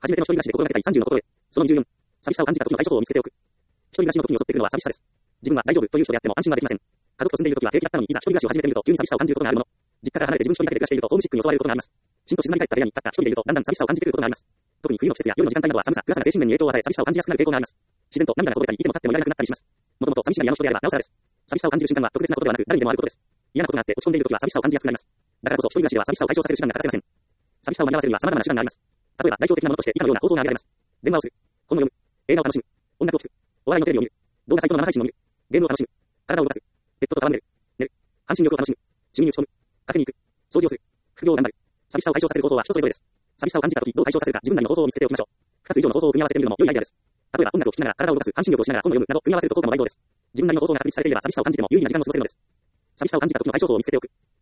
初めての一人暮らしで心がけたい30の心へ。その24、寂しさを感じた時の対処法を見つけておく。一人暮らしの時に襲ってくるのは寂しさです。自分は大丈夫という人であっても安心はできません。家族と住んでいる時は平気だったのに、いざ一人暮らしを始めてみると急に寂しさを感じることがあるもの。実家から離れて自分一人だけで暮らしているとホームシックに襲われることがあります。しんと静まり返った部屋に立った一人でいるとだんだん寂しさを感じてくることがあります。特に冬の季節や夜の時間帯などは寒さ、暗さが精神面に影響を与え寂しさを感じやすくなる傾向があります。自然と涙がこぼれたり、いても立ってもいられなくなったりします。もともと寂しがり屋の人であればなおさらです。寂しさを感じる瞬間は特別なことではなく誰にでもあることです。嫌なことがあって落ち込んでいる時は寂しさを感じやすくなります。だからこそ一人暮らしでは寂しさを解消させる手段が欠かせません。寂しさを紛らわせるには様々な手段があります。例えば代表的なものとして以下のような方法が挙げられます。電話をする、本を読む、映画を楽しむ、音楽を聴く、お笑いのテレビを見る、動画サイトの生配信を見る、ゲームを楽しむ、体を動かす、ペットと戯れる、寝る、半身浴を楽しむ、趣味に打ち込む、カフェに行く、掃除をする、副業を頑張る。寂しさを解消させる方法は人それぞれです。寂しさを感じた時どう解消させるか自分なりの方法を見つけておきましょう。2つ以上の方法を組み合わせてみるのも良いアイデアです。例えば音楽を聴きながら体を動かす、半身浴をしながら本を読むなど組み合わせると効果も倍増です。自分なりの方法が確立されていれば寂しさを感じても有意義な時間を過ごせるのです。寂しさを感じた時の対処法を見つけておく。